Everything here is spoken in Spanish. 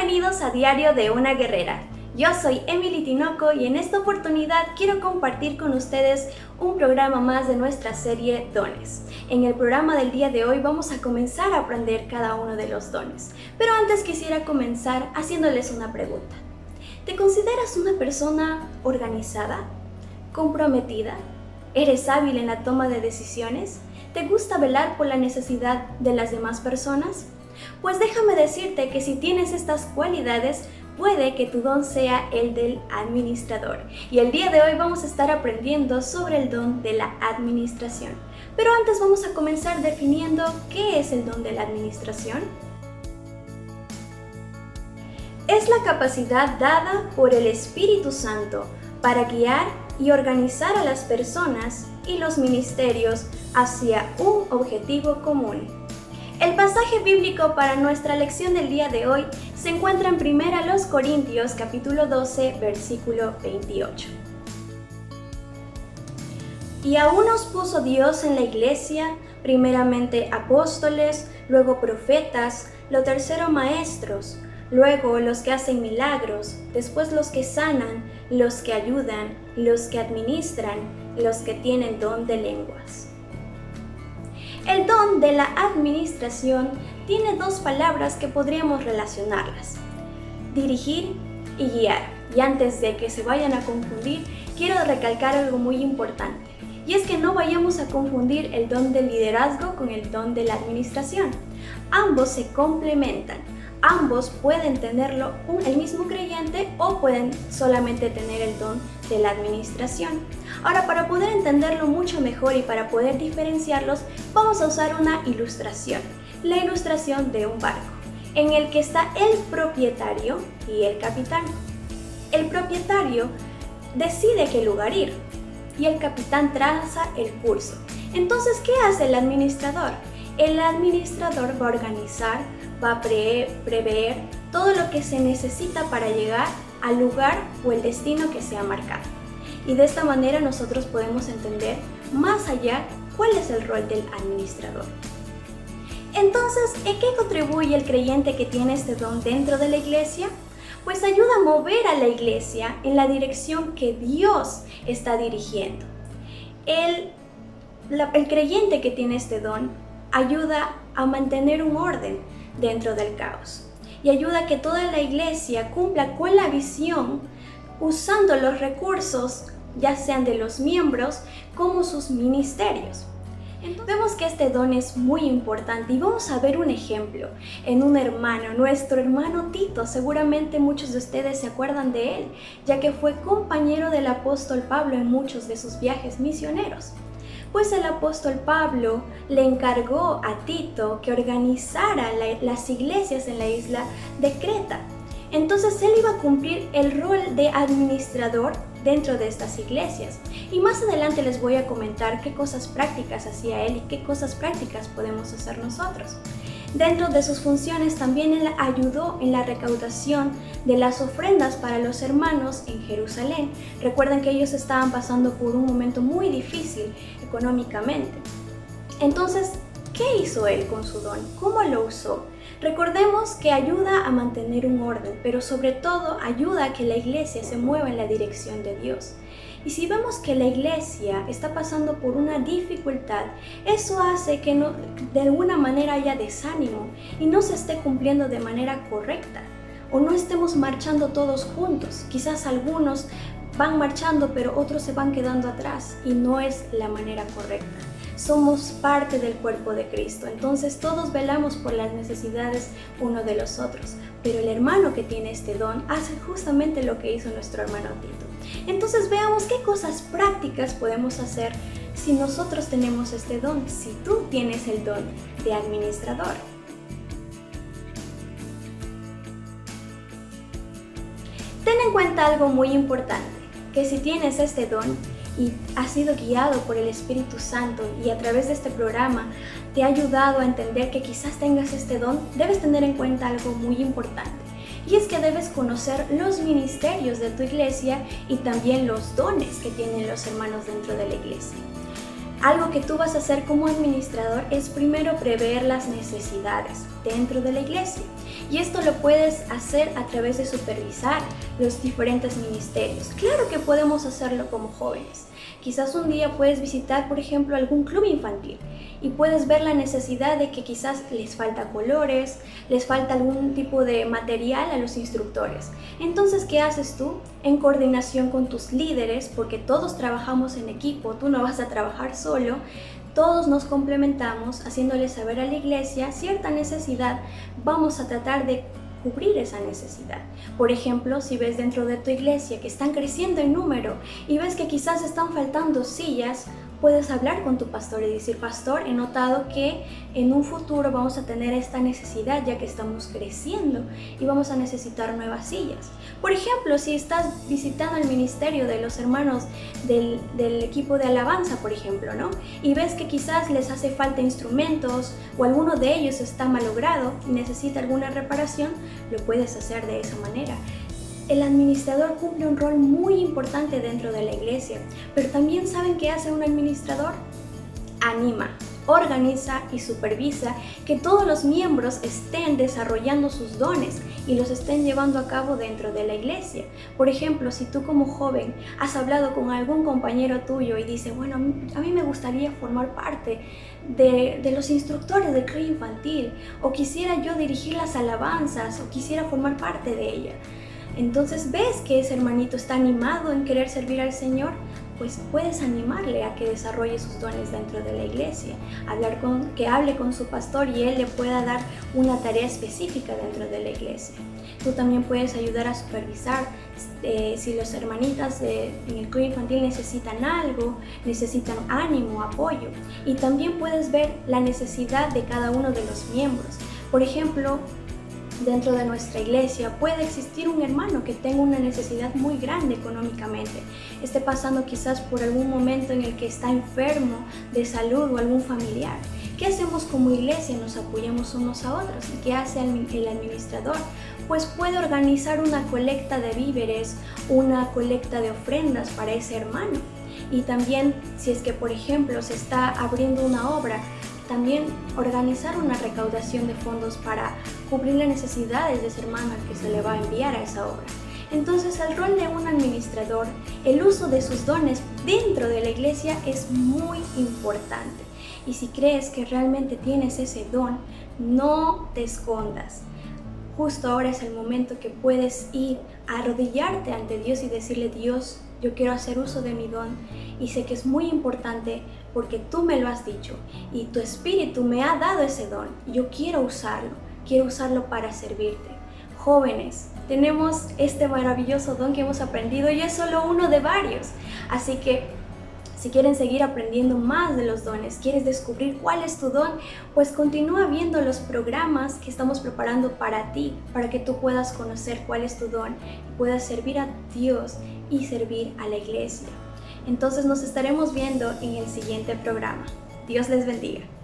Bienvenidos a Diario de una Guerrera. Yo soy Emily Tinoco y en esta oportunidad quiero compartir con ustedes un programa más de nuestra serie Dones. En el programa del día de hoy vamos a comenzar a aprender cada uno de los dones. Pero antes quisiera comenzar haciéndoles una pregunta. ¿Te consideras una persona organizada? ¿Comprometida? ¿Eres hábil en la toma de decisiones? ¿Te gusta velar por la necesidad de las demás personas? Pues déjame decirte que si tienes estas cualidades, puede que tu don sea el del administrador. Y el día de hoy vamos a estar aprendiendo sobre el don de la administración. Pero antes vamos a comenzar definiendo qué es el don de la administración. Es la capacidad dada por el Espíritu Santo para guiar y organizar a las personas y los ministerios hacia un objetivo común. El pasaje bíblico para nuestra lección del día de hoy se encuentra en 1 Corintios capítulo 12, versículo 28. Y aún nos puso Dios en la iglesia, primeramente apóstoles, luego profetas, lo tercero maestros, luego los que hacen milagros, después los que sanan, los que ayudan, los que administran, los que tienen don de lenguas. El don de la administración tiene dos palabras que podríamos relacionarlas: dirigir y guiar. Y antes de que se vayan a confundir, quiero recalcar algo muy importante. Y es que no vayamos a confundir el don del liderazgo con el don de la administración. Ambos se complementan. Ambos pueden tenerlo el mismo creyente o pueden solamente tener el don de la administración. Ahora, para poder entenderlo mucho mejor y para poder diferenciarlos, vamos a usar una ilustración. La ilustración de un barco, en el que está el propietario y el capitán. El propietario decide qué lugar ir y el capitán traza el curso. Entonces, ¿qué hace el administrador? El administrador va a organizar, va a prever todo lo que se necesita para llegar al lugar o el destino que se ha marcado. Y de esta manera nosotros podemos entender más allá cuál es el rol del administrador. Entonces, ¿en qué contribuye el creyente que tiene este don dentro de la iglesia? Pues ayuda a mover a la iglesia en la dirección que Dios está dirigiendo. El creyente que tiene este don ayuda a mantener un orden dentro del caos y ayuda a que toda la iglesia cumpla con la visión usando los recursos, ya sean de los miembros como sus ministerios. Entonces, vemos que este don es muy importante y vamos a ver un ejemplo en un hermano, nuestro hermano Tito. Seguramente muchos de ustedes se acuerdan de él, ya que fue compañero del apóstol Pablo en muchos de sus viajes misioneros. Pues el apóstol Pablo le encargó a Tito que organizara las iglesias en la isla de Creta. Entonces él iba a cumplir el rol de administrador dentro de estas iglesias. Y más adelante les voy a comentar qué cosas prácticas hacía él y qué cosas prácticas podemos hacer nosotros. Dentro de sus funciones también él ayudó en la recaudación de las ofrendas para los hermanos en Jerusalén. Recuerden que ellos estaban pasando por un momento muy difícil económicamente. Entonces, ¿qué hizo él con su don? ¿Cómo lo usó? Recordemos que ayuda a mantener un orden, pero sobre todo ayuda a que la iglesia se mueva en la dirección de Dios. Y si vemos que la iglesia está pasando por una dificultad, eso hace que de alguna manera haya desánimo y no se esté cumpliendo de manera correcta, o no estemos marchando todos juntos. Quizás algunos van marchando, pero otros se van quedando atrás y no es la manera correcta. Somos parte del cuerpo de Cristo, entonces todos velamos por las necesidades uno de los otros, pero el hermano que tiene este don hace justamente lo que hizo nuestro hermano Tito. Entonces veamos qué cosas prácticas podemos hacer si nosotros tenemos este don, si tú tienes el don de administrador. Ten en cuenta algo muy importante, que si tienes este don y has sido guiado por el Espíritu Santo y a través de este programa te ha ayudado a entender que quizás tengas este don, debes tener en cuenta algo muy importante. Y es que debes conocer los ministerios de tu iglesia y también los dones que tienen los hermanos dentro de la iglesia. Algo que tú vas a hacer como administrador es primero prever las necesidades dentro de la iglesia. Y esto lo puedes hacer a través de supervisar los diferentes ministerios. Claro que podemos hacerlo como jóvenes. Quizás un día puedes visitar, por ejemplo, algún club infantil y puedes ver la necesidad de que quizás les falta colores, les falta algún tipo de material a los instructores. Entonces, ¿qué haces tú? En coordinación con tus líderes, porque todos trabajamos en equipo, tú no vas a trabajar solo, todos nos complementamos haciéndoles saber a la iglesia cierta necesidad, vamos a tratar de cubrir esa necesidad. Por ejemplo, si ves dentro de tu iglesia que están creciendo en número y ves que quizás están faltando sillas, puedes hablar con tu pastor y decir: pastor, he notado que en un futuro vamos a tener esta necesidad ya que estamos creciendo y vamos a necesitar nuevas sillas. Por ejemplo, si estás visitando el ministerio de los hermanos del equipo de alabanza, por ejemplo, ¿no? Y ves que quizás les hace falta instrumentos o alguno de ellos está malogrado y necesita alguna reparación, lo puedes hacer de esa manera. El administrador cumple un rol muy importante dentro de la iglesia, pero también ¿saben qué hace un administrador? Anima, organiza y supervisa que todos los miembros estén desarrollando sus dones y los estén llevando a cabo dentro de la iglesia. Por ejemplo, si tú como joven has hablado con algún compañero tuyo y dice: bueno, a mí me gustaría formar parte de los instructores del club infantil, o quisiera yo dirigir las alabanzas, o quisiera formar parte de ella. Entonces ves que ese hermanito está animado en querer servir al Señor, pues puedes animarle a que desarrolle sus dones dentro de la iglesia, que hable con su pastor y él le pueda dar una tarea específica dentro de la iglesia. Tú también puedes ayudar a supervisar si las hermanitas en el club infantil necesitan algo, necesitan ánimo, apoyo, y también puedes ver la necesidad de cada uno de los miembros. Por ejemplo, dentro de nuestra iglesia puede existir un hermano que tenga una necesidad muy grande económicamente, esté pasando quizás por algún momento en el que está enfermo de salud o algún familiar. ¿Qué hacemos como iglesia? Nos apoyamos unos a otros. ¿Y qué hace el administrador? Pues puede organizar una colecta de víveres, una colecta de ofrendas para ese hermano. Y también, si es que por ejemplo se está abriendo una obra, también organizar una recaudación de fondos para cubrir las necesidades de ese hermano al que se le va a enviar a esa obra. Entonces, el rol de un administrador, el uso de sus dones dentro de la iglesia es muy importante. Y si crees que realmente tienes ese don, no te escondas. Justo ahora es el momento que puedes ir a arrodillarte ante Dios y decirle: Dios, yo quiero hacer uso de mi don y sé que es muy importante porque tú me lo has dicho y tu espíritu me ha dado ese don. Yo quiero usarlo para servirte. Jóvenes, tenemos este maravilloso don que hemos aprendido y es solo uno de varios. Así que si quieren seguir aprendiendo más de los dones, quieres descubrir cuál es tu don, pues continúa viendo los programas que estamos preparando para ti, para que tú puedas conocer cuál es tu don y puedas servir a Dios y servir a la iglesia. Entonces nos estaremos viendo en el siguiente programa. Dios les bendiga.